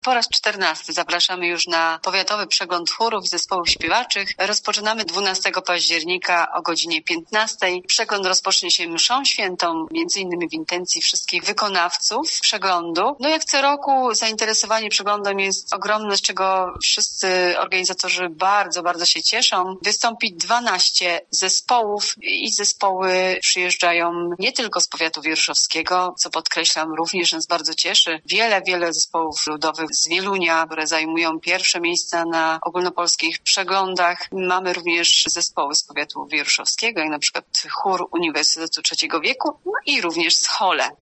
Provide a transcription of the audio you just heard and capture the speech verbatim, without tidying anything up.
Po raz czternasty zapraszamy już na Powiatowy Przegląd Chórów i Zespołów Śpiewaczych. Rozpoczynamy dwunastego października o godzinie piętnastej. Przegląd rozpocznie się mszą świętą, między innymi w intencji wszystkich wykonawców przeglądu. No jak co roku zainteresowanie przeglądem jest ogromne, z czego wszyscy organizatorzy bardzo, bardzo się cieszą. Wystąpi dwanaście zespołów i zespoły przyjeżdżają nie tylko z powiatu wieruszowskiego, co podkreślam, również nas bardzo cieszy. Wiele, wiele zespołów ludowych z Wielunia, które zajmują pierwsze miejsca na ogólnopolskich przeglądach. Mamy również zespoły z powiatu wieruszowskiego, jak na przykład chór Uniwersytetu Trzeciego Wieku, no i również z Chole.